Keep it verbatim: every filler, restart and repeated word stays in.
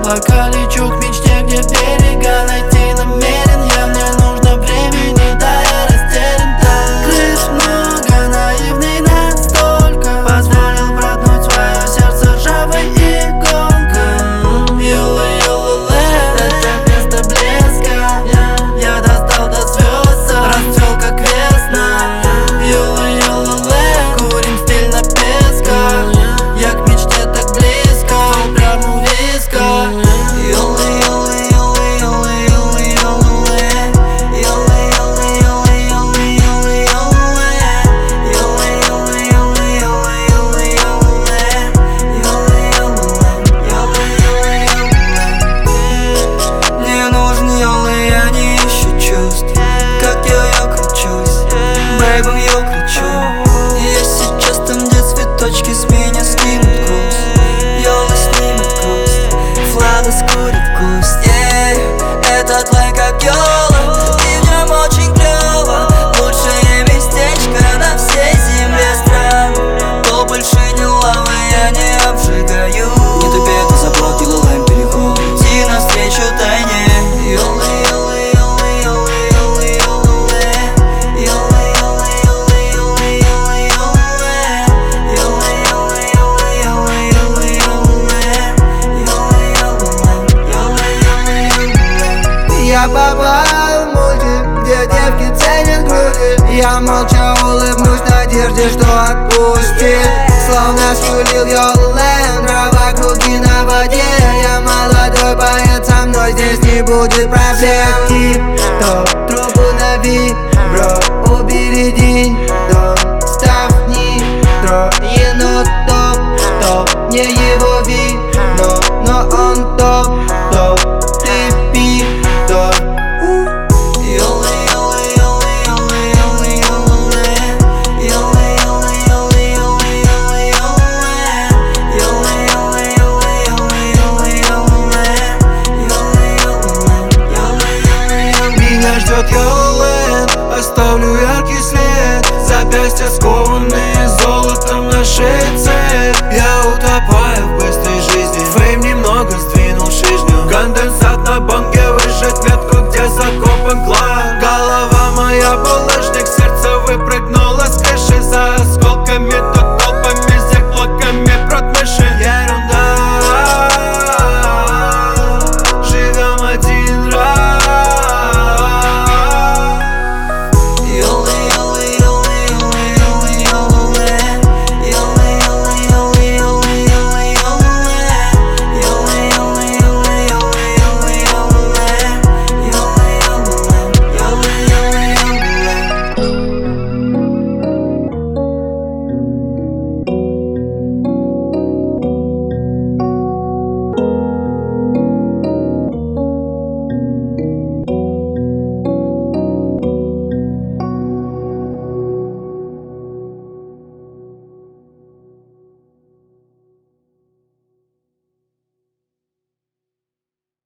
облака лечу к мечте, где берега найти намерен я. Мне нужно времени, да я растерян там. Крыш много, наивный настолько, позволил проткнуть свое сердце ржавой иголкой. Юла-юла-лэ, это место блеска. Я достал до звезд, расцвел как весна. Юла-юла-лэ, курим стильно песка. Я к мечте так близко, прямо у виска. Мне нужен йолы, я не ищу чувств. Как я ее кручусь, бэйбом ее кручу. Я сейчас там, где цветочки с меня скинут груз. Йолы снимет грусть, Влада скурит куст. Yeah, этот лай как йола, и в нем очень клево. Лучшее местечко на всей земле стран. То больше не лава, я не обжигаю. Не тупи, это заблок, и лулаем переход. Иди навстречу тайне. Йолы, йолы, йолы, йолы, йолы, йолы, йолы, йолы, йолы, йолы, йолы, йолы, йолы, йолы, йолы, йолы, йолы, йолы. Я попал в мультик, где девки ценят груди. Я молча улыбнусь в надежде, что отпустит. Словно скулил Йоллен, трава круги на воде. Я молодой поэт, со мной здесь не будет проблем. Тип-топ, трубу на вибро, убери день, дом, ставь нитро. Енот топ, топ, не его вино, но он топ.